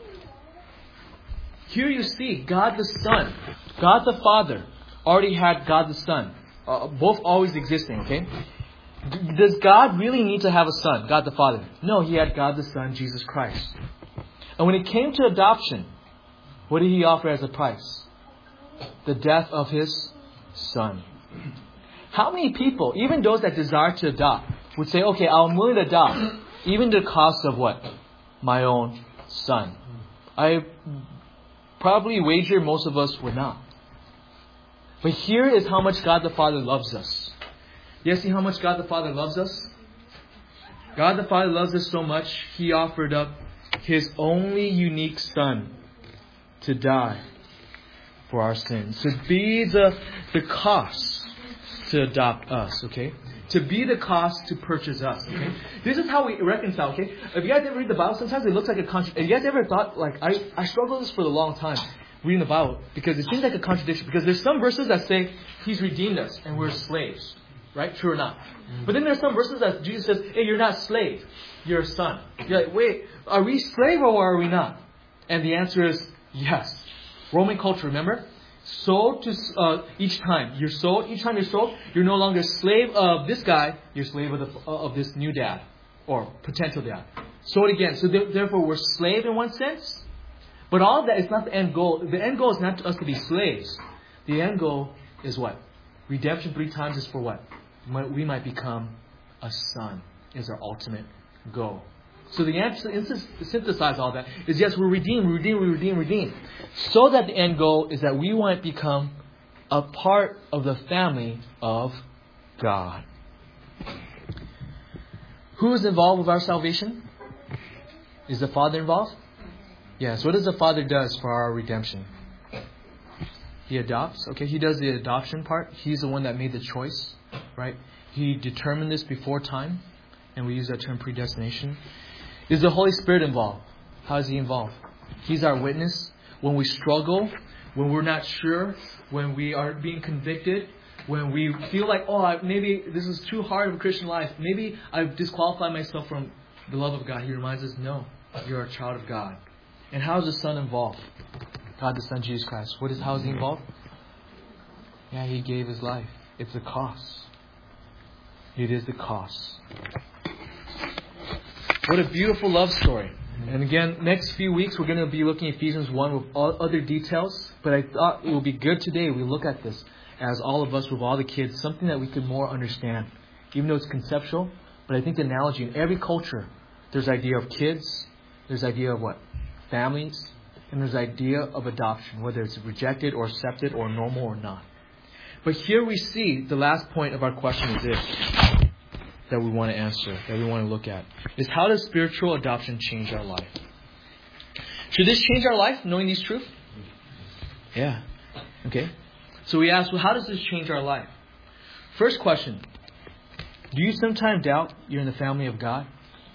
here you see God the Son, God the Father already had God the Son. Uh, both always existing, okay? Does God really need to have a son, God the Father? No, he had God the Son, Jesus Christ. And when it came to adoption, what did he offer as a price? The death of his Son. How many people, even those that desire to adopt, would say, okay, I'm willing to adopt, even the cost of what? My own son. I probably wager most of us would not. But here is how much God the Father loves us. You see how much God the Father loves us? God the Father loves us so much, He offered up His only unique Son to die for our sins. To be the, the cost to adopt us, okay? To be the cost to purchase us, okay? This is how we reconcile, okay? If you guys ever read the Bible, sometimes it looks like a contradiction. Have you guys ever thought, like, I, I struggled with this for a long time, reading the Bible, because it seems like a contradiction. Because there's some verses that say He's redeemed us and we're slaves. Right? True or not? Mm-hmm. But then there's some verses that Jesus says, hey, you're not slave. You're a son. You're like, wait, are we slave or are we not? And the answer is yes. Roman culture, remember? Sold to uh, each time. You're sold. Each time you're sold, you're no longer slave of this guy. You're slave of, the, of this new dad. Or potential dad. Sold again. So th- therefore we're slave in one sense. But all of that is not the end goal. The end goal is not us to be slaves. The end goal is what? Redemption three times is for what? We might become a son is our ultimate goal. So the answer to synthesize all that is yes, we're redeemed, we redeem, we redeem, redeem. So that the end goal is that we might become a part of the family of God. Who is involved with our salvation? Is the Father involved? Yes. What does the Father does for our redemption? He adopts. Okay, He does the adoption part. He's the one that made the choice. Right? He determined this before time. And we use that term predestination. Is the Holy Spirit involved? How is He involved? He's our witness. When we struggle, when we're not sure, when we are being convicted, when we feel like, oh, maybe this is too hard of a Christian life. Maybe I've disqualified myself from the love of God. He reminds us, no, you're a child of God. And how is the Son involved? God the Son, Jesus Christ. What is, how is He involved? Yeah, He gave His life. It's a cost. It is the cost. What a beautiful love story. And again, next few weeks we're going to be looking at Ephesians one with all other details. But I thought it would be good today we look at this as all of us with all the kids, something that we could more understand. Even though it's conceptual, but I think the analogy in every culture, there's idea of kids, there's idea of what? Families, and there's idea of adoption, whether it's rejected or accepted or normal or not. But here we see the last point of our question is this, that we want to answer, that we want to look at, is how does spiritual adoption change our life? Should this change our life, knowing these truths? Yeah. Okay. So we ask, well, how does this change our life? First question, do you sometimes doubt you're in the family of God?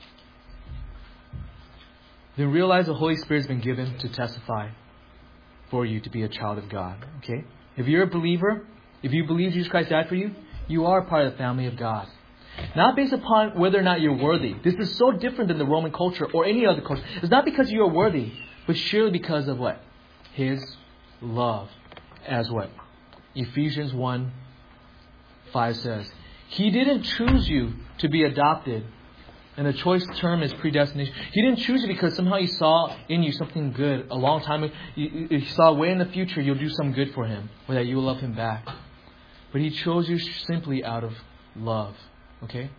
Then realize the Holy Spirit has been given to testify for you to be a child of God. Okay? If you're a believer, if you believe Jesus Christ died for you, you are part of the family of God. Not based upon whether or not you're worthy. This is so different than the Roman culture or any other culture. It's not because you are worthy, but surely because of what? His love. As what? Ephesians one five says. He didn't choose you to be adopted And the choice term is predestination. He didn't choose you because somehow He saw in you something good a long time ago. He saw way in the future you'll do some good for Him, or that you will love Him back. But He chose you simply out of love. Okay?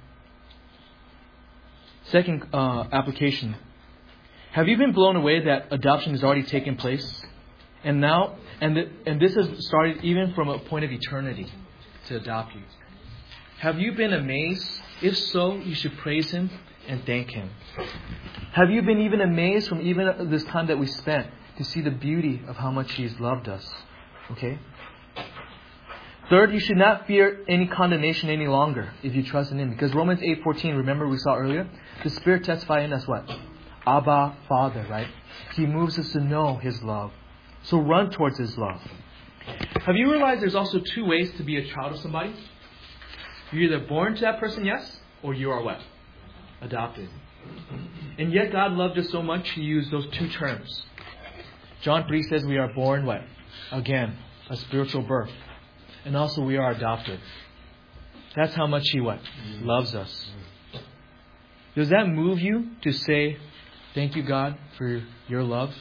Second uh, application. Have you been blown away that adoption has already taken place? And now, and the, and this has started even from a point of eternity to adopt you. Have you been amazed? If so, you should praise Him and thank Him. Have you been even amazed from even this time that we spent to see the beauty of how much He's loved us? Okay? Third, you should not fear any condemnation any longer if you trust in Him. Because Romans eight fourteen, remember we saw earlier? The Spirit testifies in us what? Abba, Father, right? He moves us to know His love. So run towards His love. Have you realized there's also two ways to be a child of somebody? You're either born to that person, yes, or you are what? Adopted. And yet God loved us so much, He used those two terms. John three says we are born what? Again, a spiritual birth. And also we are adopted. That's how much He what? Loves us. Does that move you to say, thank you, God, for your love?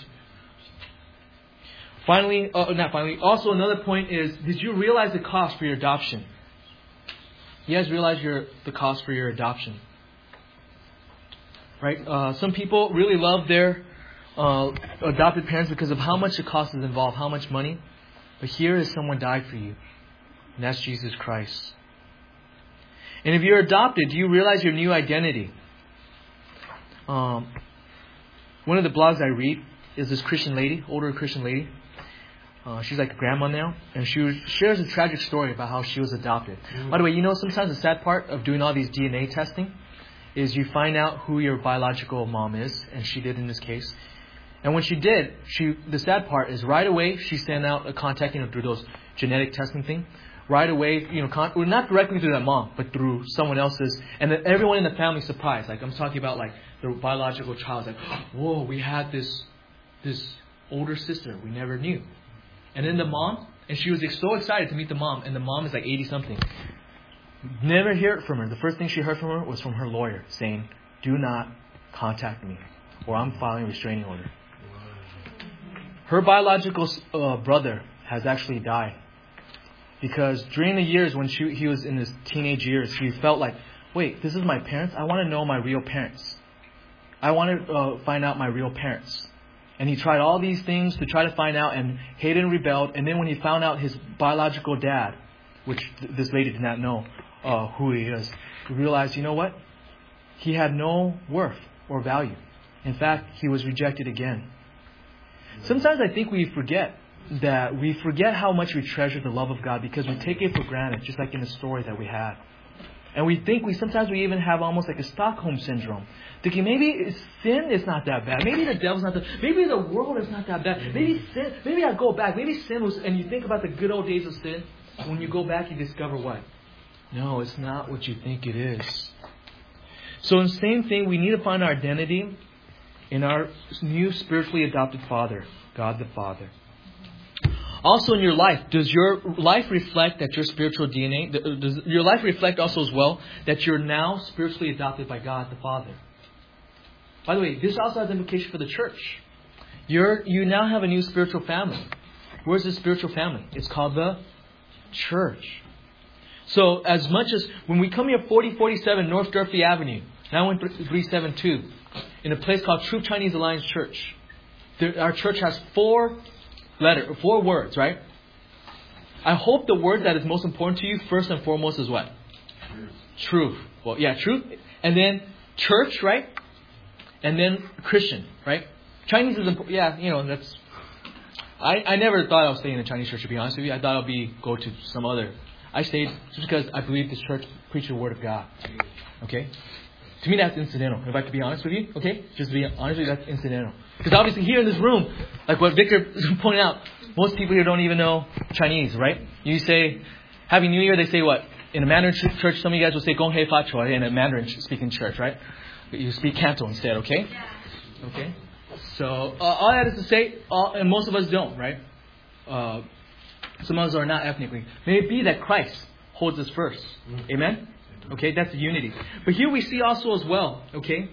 Finally, uh, not finally, also another point is, did you realize the cost for your adoption? You guys realize your, the cost for your adoption? Right? Uh, some people really love their uh, adopted parents because of how much the cost is involved, how much money. But here is someone died for you. And that's Jesus Christ. And if you're adopted, do you realize your new identity? Um, one of the blogs I read is this Christian lady, older Christian lady. Uh, she's like a grandma now. And she was, shares a tragic story about how she was adopted. Mm. By the way, you know sometimes the sad part of doing all these D N A testing is you find out who your biological mom is. And she did in this case. And when she did, she the sad part is right away she sent out a contact, you know, through those genetic testing thing. Right away, you know, con- well, not directly through that mom, but through someone else's. And then everyone in the family surprised. Like I'm talking about like the biological child. Like, whoa, we had this this older sister we never knew. And then the mom, and she was so excited to meet the mom. And the mom is like eighty something. Never hear from her. The first thing she heard from her was from her lawyer saying, "Do not contact me, or I'm filing a restraining order." Her biological uh, brother has actually died. Because during the years when she, he was in his teenage years, he felt like, wait, this is my parents? I want to know my real parents. I want to uh, find out my real parents. And he tried all these things to try to find out and hated and rebelled. And then when he found out his biological dad, which th- this lady did not know uh, who he is, he realized, you know what? He had no worth or value. In fact, he was rejected again. Sometimes I think we forget that we forget how much we treasure the love of God because we take it for granted, just like in the story that we had. And we think we sometimes we even have almost like a Stockholm syndrome, thinking maybe sin is not that bad, maybe the devil's not that, maybe the world is not that bad, maybe sin, maybe I go back, maybe sin was, and you think about the good old days of sin. When you go back, you discover what? No, it's not what you think it is. So in the same thing, we need to find our identity in our new spiritually adopted Father, God the Father. Also in your life, does your life reflect that your spiritual D N A, does your life reflect also as well that you're now spiritually adopted by God the Father? By the way, this also has implication for the church. You're, you now have a new spiritual family. Where's this spiritual family? It's called the church. So as much as when we come here, forty forty-seven North Durfee Avenue, nine one three seven two, in a place called Truth Chinese Alliance Church, there, our church has four Letter, four words, right? I hope the word that is most important to you, first and foremost, is what? Truth. Truth. Well, yeah, truth. And then church, right? And then Christian, right? Chinese is important. Yeah, you know, that's... I, I never thought I would stay in a Chinese church, to be honest with you. I thought I'd be go to some other. I stayed just because I believe this church preaches the Word of God. Okay? To me, that's incidental. If I have to be honest with you, okay? Just to be honest with you, that's incidental. Because obviously here in this room, like what Victor pointed out, most people here don't even know Chinese, right? You say, Happy New Year, they say what? In a Mandarin church, some of you guys will say Gong Hei Fa Chua in a Mandarin speaking church, right? You speak Canto instead, okay? Okay? So, uh, all that is to say, all, and most of us don't, right? Uh, some of us are not ethnically. May it be that Christ holds us first. Amen? Okay, that's the unity. But here we see also as well, okay?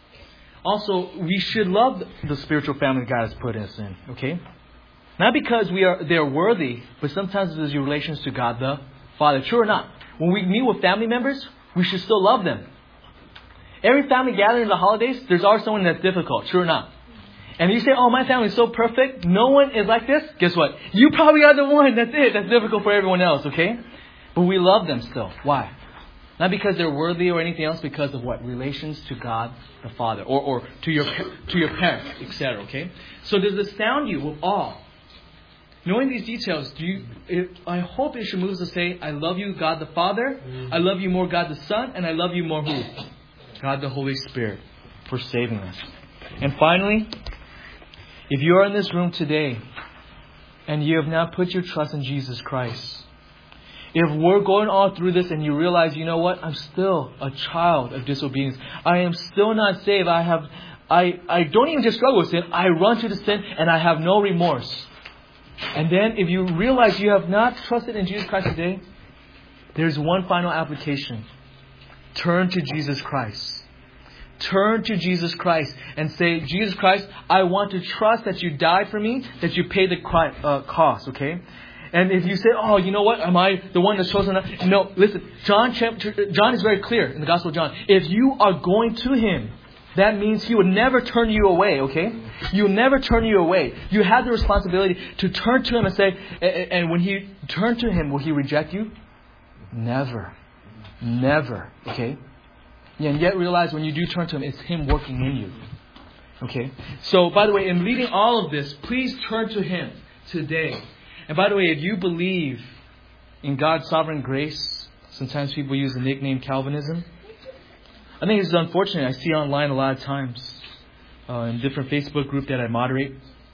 Also, we should love the spiritual family God has put us in, okay? Not because we are they're worthy, but sometimes there's your relations to God the Father. True or not? When we meet with family members, we should still love them. Every family gathering in the holidays, there's always someone that's difficult. True or not? And you say, oh, my family is so perfect. No one is like this. Guess what? You probably are the one. That's it. That's difficult for everyone else, okay? But we love them still. Why? Not because they're worthy or anything else. Because of what? Relations to God the Father. Or, or to your to your parents, et cetera, okay? So does this sound you with awe? Knowing these details, do you? It, I hope it should move us to say, I love you, God the Father. I love you more, God the Son. And I love you more who? God the Holy Spirit for saving us. And finally, if you are in this room today and you have not put your trust in Jesus Christ, if we're going all through this and you realize, you know what, I'm still a child of disobedience. I am still not saved. I have, I, I don't even just struggle with sin. I run to the sin and I have no remorse. And then if you realize you have not trusted in Jesus Christ today, there's one final application. Turn to Jesus Christ. Turn to Jesus Christ and say, Jesus Christ, I want to trust that you died for me, that you paid the uh, cost, okay? And if you say, oh, you know what, am I the one that's chosen? No, listen, John, John is very clear in the Gospel of John. If you are going to Him, that means He will never turn you away, okay? He will never turn you away. You have the responsibility to turn to Him and say, and when He turn to Him, will He reject you? Never. Never, okay? And yet realize when you do turn to Him, it's Him working in you. Okay? So, by the way, in reading all of this, please turn to Him today. And by the way, if you believe in God's sovereign grace, sometimes people use the nickname Calvinism. I think it's unfortunate. I see online a lot of times uh, in different Facebook groups that I moderate,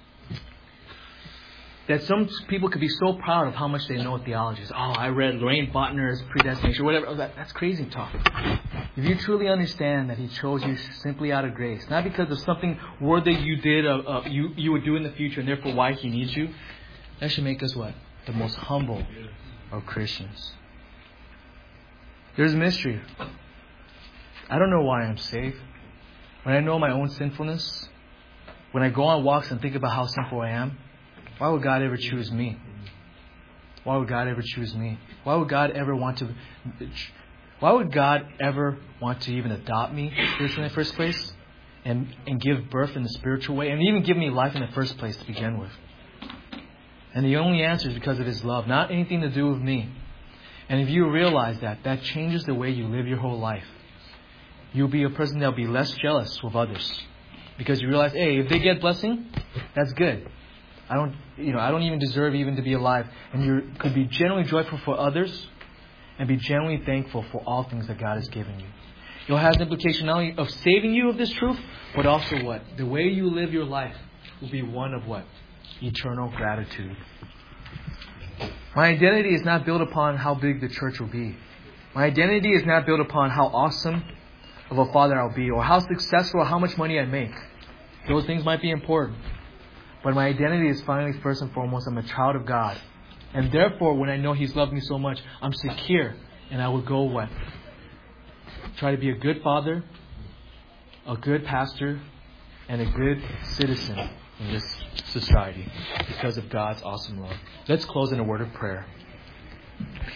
that some people could be so proud of how much they know theology. Oh, I read Lorraine Botner's Predestination, or whatever. That, that's crazy talk. If you truly understand that He chose you simply out of grace, not because of something worthy you did, uh, uh, you, you would do in the future, and therefore why He needs you, that should make us what? The most humble of Christians. There's a mystery. I don't know why I'm saved. When I know my own sinfulness, when I go on walks and think about how sinful I am, why would God ever choose me? Why would God ever choose me? Why would God ever want to... Why would God ever want to even adopt me in the first place? And, and give birth in the spiritual way? And even give me life in the first place to begin with? And the only answer is because of His love. Not anything to do with me. And if you realize that, that changes the way you live your whole life. You'll be a person that will be less jealous with others. Because you realize, hey, if they get blessing, that's good. I don't, you know, I don't even deserve even to be alive. And you could be genuinely joyful for others and be genuinely thankful for all things that God has given you. It'll have the implication not only of saving you of this truth, but also what? The way you live your life will be one of what? Eternal gratitude. My identity is not built upon how big the church will be. My identity is not built upon how awesome of a father I'll be, or how successful, or how much money I make. Those things might be important. But my identity is finally, first and foremost, I'm a child of God. And therefore, when I know He's loved me so much, I'm secure. And I will go what? Try to be a good father, a good pastor, and a good citizen in this society because of God's awesome love. Let's close in a word of prayer.